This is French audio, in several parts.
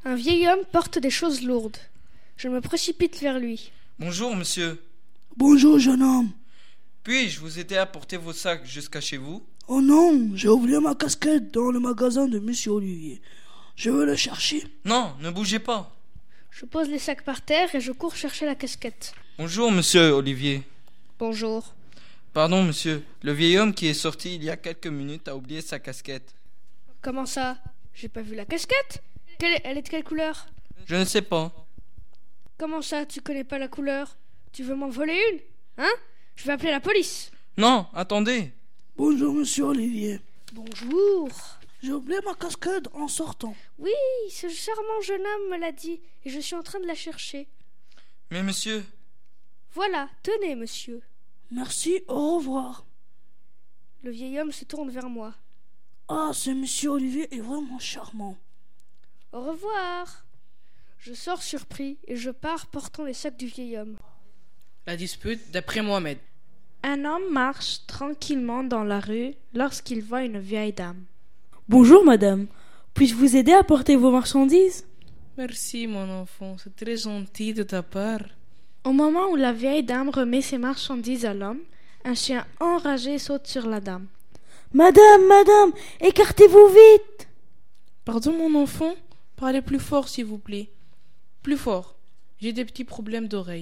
Un vieil homme porte des choses lourdes. Je me précipite vers lui. Bonjour, monsieur. Bonjour, jeune homme. Puis-je vous aider à porter vos sacs jusqu'à chez vous? Oh non, j'ai oublié ma casquette dans le magasin de monsieur Olivier. Je veux la chercher. Non, ne bougez pas. Je pose les sacs par terre et je cours chercher la casquette. Bonjour, monsieur Olivier. Bonjour. Pardon, monsieur. Le vieil homme qui est sorti il y a quelques minutes a oublié sa casquette. Comment ça? J'ai pas vu la casquette. Elle est de quelle couleur? Je ne sais pas. Comment ça, tu connais pas la couleur? Tu veux m'en voler une? Hein? Je vais appeler la police. Non, attendez. Bonjour, monsieur Olivier. Bonjour. J'ai oublié ma casquette en sortant. Oui, ce charmant jeune homme me l'a dit et je suis en train de la chercher. Mais monsieur... Voilà, tenez, monsieur. Merci, au revoir. Le vieil homme se tourne vers moi. Ah, ce monsieur Olivier est vraiment charmant. Au revoir. Je sors surpris et je pars portant les sacs du vieil homme. La dispute d'après Mohamed. Un homme marche tranquillement dans la rue lorsqu'il voit une vieille dame. Bonjour madame, puis-je vous aider à porter vos marchandises? Merci mon enfant, c'est très gentil de ta part. Au moment où la vieille dame remet ses marchandises à l'homme, un chien enragé saute sur la dame. Madame, écartez-vous vite! Pardon mon enfant, parlez plus fort s'il vous plaît. Plus fort, j'ai des petits problèmes d'oreille.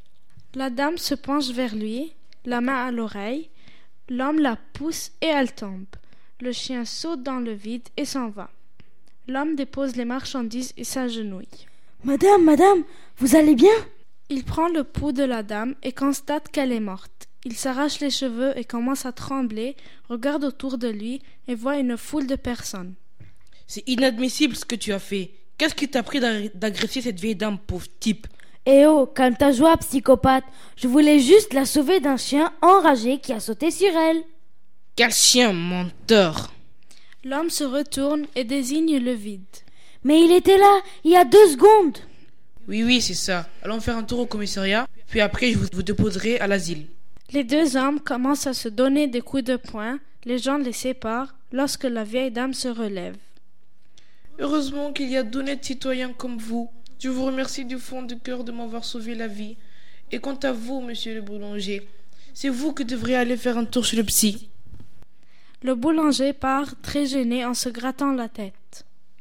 La dame se penche vers lui, la main à l'oreille. L'homme la pousse et elle tombe. Le chien saute dans le vide et s'en va. L'homme dépose les marchandises et s'agenouille. Madame, vous allez bien? Il prend le pouls de la dame et constate qu'elle est morte. Il s'arrache les cheveux et commence à trembler, regarde autour de lui et voit une foule de personnes. C'est inadmissible ce que tu as fait. Qu'est-ce qui t'a pris d'agresser cette vieille dame, pauvre type? Eh oh, calme ta joie, psychopathe. Je voulais juste la sauver d'un chien enragé qui a sauté sur elle. Quel chien menteur! L'homme se retourne et désigne le vide. Mais il était là, il y a 2 secondes. Oui, c'est ça. Allons faire un tour au commissariat, puis après je vous déposerai à l'asile. Les 2 hommes commencent à se donner des coups de poing. Les gens les séparent lorsque la vieille dame se relève. Heureusement qu'il y a d'honnêtes citoyens comme vous. Je vous remercie du fond du cœur de m'avoir sauvé la vie. Et quant à vous, monsieur le boulanger, c'est vous qui devriez aller faire un tour chez le psy. Le boulanger part très gêné en se grattant la tête.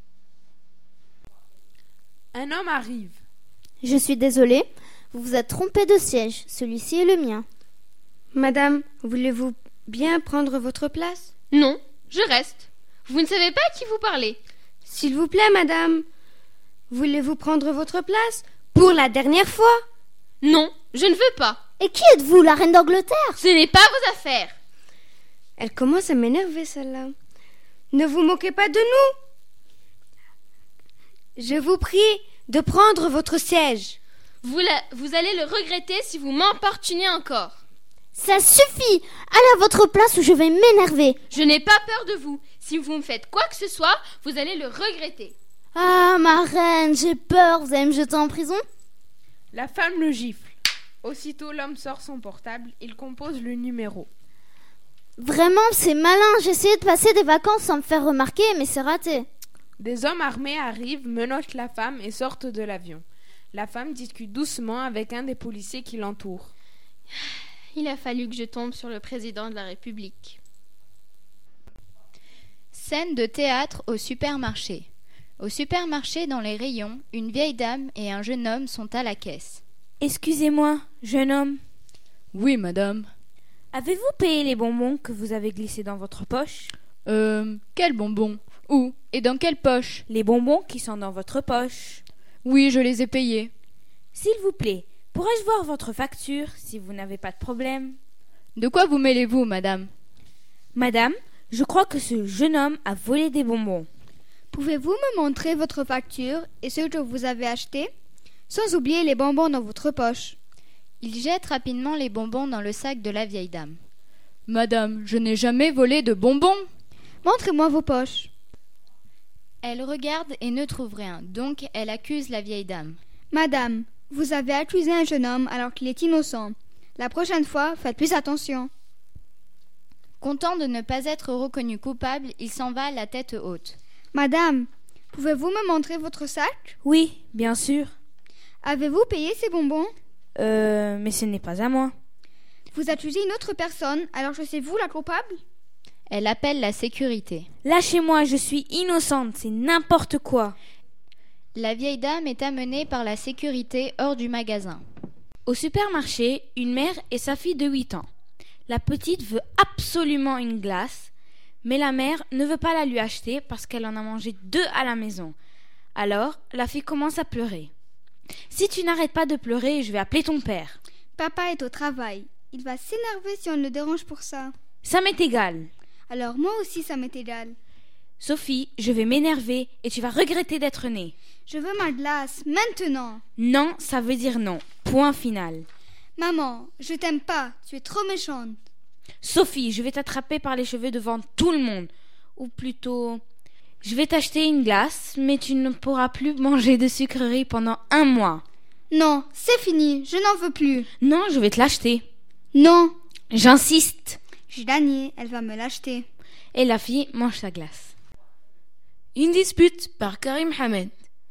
Un homme arrive. Je suis désolée, vous vous êtes trompé de siège. Celui-ci est le mien. Madame, voulez-vous bien prendre votre place? Non, je reste. Vous ne savez pas à qui vous parlez. S'il vous plaît, madame, voulez-vous prendre votre place pour la dernière fois? Non, je ne veux pas. Et qui êtes-vous, la reine d'Angleterre? Ce n'est pas vos affaires. Elle commence à m'énerver, celle-là. Ne vous moquez pas de nous. Je vous prie de prendre votre siège. Vous allez le regretter si vous m'importunez encore. Ça suffit. Allez à votre place ou je vais m'énerver. Je n'ai pas peur de vous. Si vous me faites quoi que ce soit, vous allez le regretter. Ah, ma reine, j'ai peur. Vous allez me jeter en prison? La femme le gifle. Aussitôt, l'homme sort son portable. Il compose le numéro. Vraiment, c'est malin. J'ai essayé de passer des vacances sans me faire remarquer, mais c'est raté. Des hommes armés arrivent, menottent la femme et sortent de l'avion. La femme discute doucement avec un des policiers qui l'entoure. Il a fallu que je tombe sur le président de la République. Scène de théâtre au supermarché. Au supermarché, dans les rayons, une vieille dame et un jeune homme sont à la caisse. Excusez-moi, jeune homme. Oui, madame. Avez-vous payé les bonbons que vous avez glissés dans votre poche? Quels bonbons? Où? Et dans quelle poche? Les bonbons qui sont dans votre poche. Oui, je les ai payés. S'il vous plaît, pourrais-je voir votre facture, si vous n'avez pas de problème? De quoi vous mêlez-vous, madame? Madame, je crois que ce jeune homme a volé des bonbons. Pouvez-vous me montrer votre facture et ce que vous avez acheté, sans oublier les bonbons dans votre poche? Il jette rapidement les bonbons dans le sac de la vieille dame. Madame, je n'ai jamais volé de bonbons. Montrez-moi vos poches. Elle regarde et ne trouve rien, donc elle accuse la vieille dame. Madame, vous avez accusé un jeune homme alors qu'il est innocent. La prochaine fois, faites plus attention. Content de ne pas être reconnu coupable, il s'en va la tête haute. Madame, Pouvez-vous me montrer votre sac? Oui, bien sûr. Avez-vous payé ces bonbons? Mais ce n'est pas à moi. Vous accusez une autre personne, alors que c'est vous la coupable? Elle appelle la sécurité. Lâchez-moi, je suis innocente, c'est n'importe quoi. La vieille dame est amenée par la sécurité hors du magasin. Au supermarché, une mère et sa fille de 8 ans. La petite veut absolument une glace, mais la mère ne veut pas la lui acheter parce qu'elle en a mangé 2 à la maison. Alors, la fille commence à pleurer. « Si tu n'arrêtes pas de pleurer, je vais appeler ton père. » Papa est au travail. Il va s'énerver si on le dérange pour ça. Ça m'est égal. Alors moi aussi ça m'est égal. Sophie, je vais m'énerver et tu vas regretter d'être née. Je veux ma glace, maintenant. Non, ça veut dire non. Point final. Maman, je t'aime pas, tu es trop méchante. Sophie, je vais t'attraper par les cheveux devant tout le monde. Ou plutôt, je vais t'acheter une glace, mais tu ne pourras plus manger de sucreries pendant 1 mois. Non, c'est fini, je n'en veux plus. Non, je vais te l'acheter. Non. J'insiste. J'ai gagné, elle va me l'acheter. Et la fille mange sa glace. Une dispute par Karim Hamed.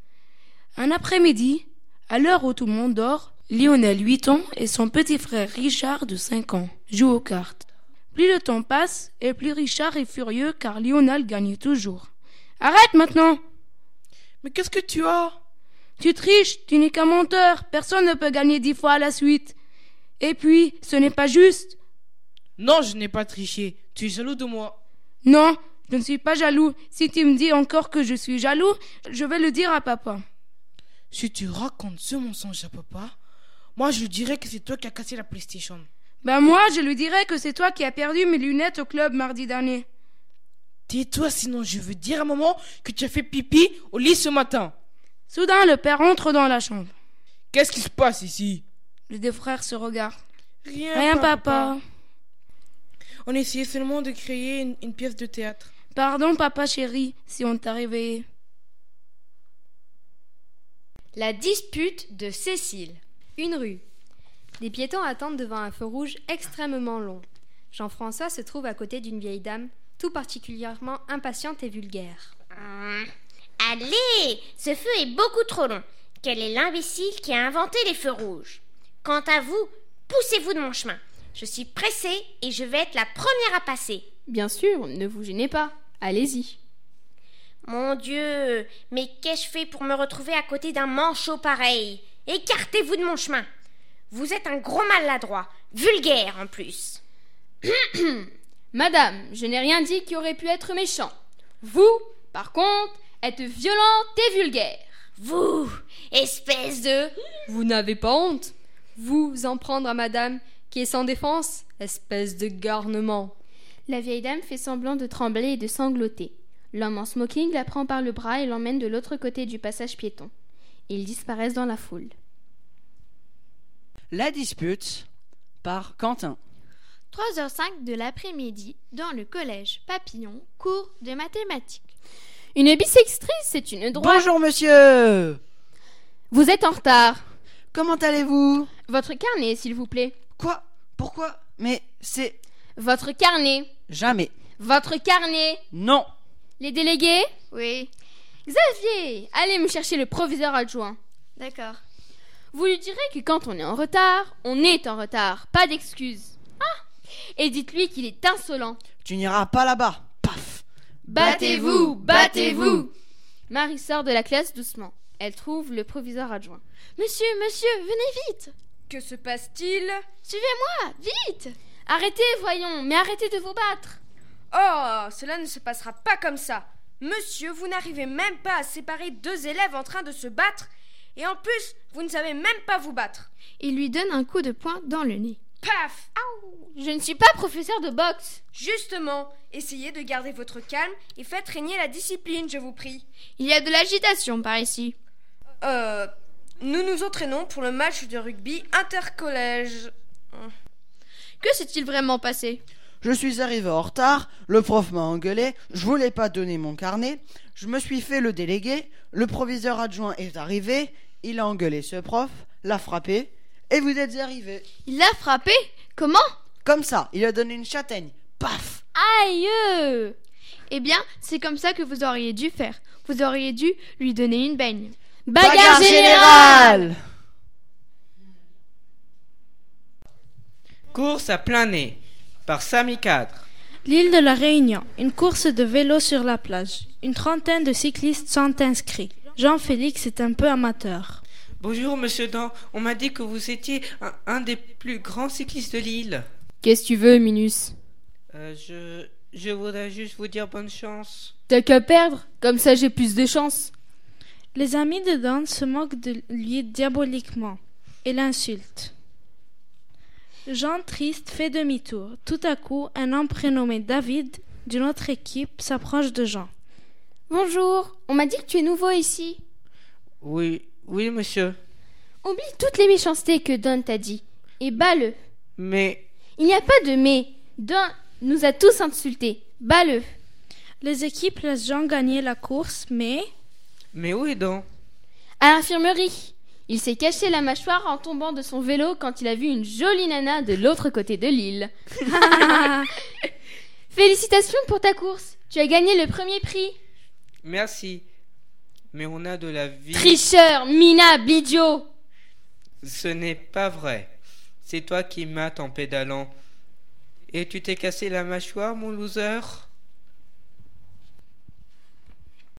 Un après-midi, à l'heure où tout le monde dort, Lionel, 8 ans, et son petit frère Richard, de 5 ans, jouent aux cartes. Plus le temps passe, et plus Richard est furieux car Lionel gagne toujours. « Arrête maintenant !»« Mais qu'est-ce que tu as ?»« Tu triches, tu n'es qu'un menteur, personne ne peut gagner 10 fois à la suite. Et puis, ce n'est pas juste. »« Non, je n'ai pas triché, tu es jaloux de moi. »« Non, je ne suis pas jaloux. Si tu me dis encore que je suis jaloux, je vais le dire à papa. » Si tu racontes ce mensonge à papa, moi je lui dirais que c'est toi qui as cassé la PlayStation. Ben moi, je lui dirais que c'est toi qui as perdu mes lunettes au club mardi dernier. Tais-toi, sinon je veux dire à maman que tu as fait pipi au lit ce matin. Soudain, le père entre dans la chambre. Qu'est-ce qui se passe ici? Les 2 frères se regardent. Rien, papa. On essayait seulement de créer une pièce de théâtre. Pardon, papa chéri, si on t'a réveillé. La dispute de Cécile. Une rue. Des piétons attendent devant un feu rouge extrêmement long. Jean-François se trouve à côté d'une vieille dame, tout particulièrement impatiente et vulgaire. Allez, ce feu est beaucoup trop long. Quel est l'imbécile qui a inventé les feux rouges? Quant à vous, poussez-vous de mon chemin. Je suis pressée et je vais être la première à passer. Bien sûr, ne vous gênez pas. Allez-y. Mon Dieu, mais qu'ai-je fait pour me retrouver à côté d'un manchot pareil? Écartez-vous de mon chemin. Vous êtes un gros maladroit, vulgaire en plus. Madame, je n'ai rien dit qui aurait pu être méchant. Vous, par contre, êtes violente et vulgaire. Vous, espèce de... Vous n'avez pas honte? Vous en prendre à madame qui est sans défense, espèce de garnement. La vieille dame fait semblant de trembler et de sangloter. L'homme en smoking la prend par le bras et l'emmène de l'autre côté du passage piéton. Ils disparaissent dans la foule. La dispute par Quentin. 3h05 de l'après-midi, dans le collège Papillon, cours de mathématiques. Une bissextrice, c'est une droite. Bonjour monsieur. Vous êtes en retard. Comment allez-vous? Votre carnet, s'il vous plaît. Quoi? Pourquoi? Mais c'est... Votre carnet. Jamais. Votre carnet. Non. Les délégués? Oui. Xavier, allez me chercher le proviseur adjoint. D'accord. Vous lui direz que quand on est en retard, on est en retard. Pas d'excuses. Ah! Et dites-lui qu'il est insolent. Tu n'iras pas là-bas. Paf! Battez-vous! Battez-vous! Marie sort de la classe doucement. Elle trouve le proviseur adjoint. Monsieur, venez vite! Que se passe-t-il? Suivez-moi, vite! Arrêtez, voyons, mais arrêtez de vous battre. Oh, cela ne se passera pas comme ça. Monsieur, vous n'arrivez même pas à séparer 2 élèves en train de se battre. Et en plus, vous ne savez même pas vous battre. Il lui donne un coup de poing dans le nez. Paf! Je ne suis pas professeur de boxe. Justement, essayez de garder votre calme et faites régner la discipline, je vous prie. Il y a de l'agitation par ici. Nous nous entraînons pour le match de rugby intercollège. Que s'est-il vraiment passé? Je suis arrivé en retard, le prof m'a engueulé, je voulais pas donner mon carnet, je me suis fait le délégué, le proviseur adjoint est arrivé, il a engueulé ce prof, l'a frappé, et vous êtes arrivés. Il l'a frappé? Comment? Comme ça, il a donné une châtaigne. Paf! Aïe! Eh bien, c'est comme ça que vous auriez dû faire. Vous auriez dû lui donner une baigne. Bagarre générale! Course à plein nez par Samy Cadre. L'île de la Réunion, une course de vélo sur la plage. Une trentaine de cyclistes sont inscrits. Jean-Félix est un peu amateur. Bonjour Monsieur Dan, on m'a dit que vous étiez un des plus grands cyclistes de l'île. Qu'est-ce que tu veux, Minus? Je voudrais juste vous dire bonne chance. T'as qu'à perdre, comme ça j'ai plus de chance. Les amis de Dan se moquent de lui diaboliquement et l'insultent. Jean triste fait demi-tour. Tout à coup, un homme prénommé David d'une autre équipe s'approche de Jean. Bonjour, on m'a dit que tu es nouveau ici. Oui, monsieur. Oublie toutes les méchancetés que Don t'a dit et bats-le. Mais... Il n'y a pas de mais. Don nous a tous insultés. Bats-le. Les équipes laissent Jean gagner la course, mais... Mais où est Don? À l'infirmerie. Il s'est caché la mâchoire en tombant de son vélo quand il a vu une jolie nana de l'autre côté de l'île. Félicitations pour ta course. Tu as gagné le premier prix. Merci. Mais on a de la vie... Tricheur, minable, idiot. Ce n'est pas vrai. C'est toi qui mates en pédalant. Et tu t'es cassé la mâchoire, mon loser?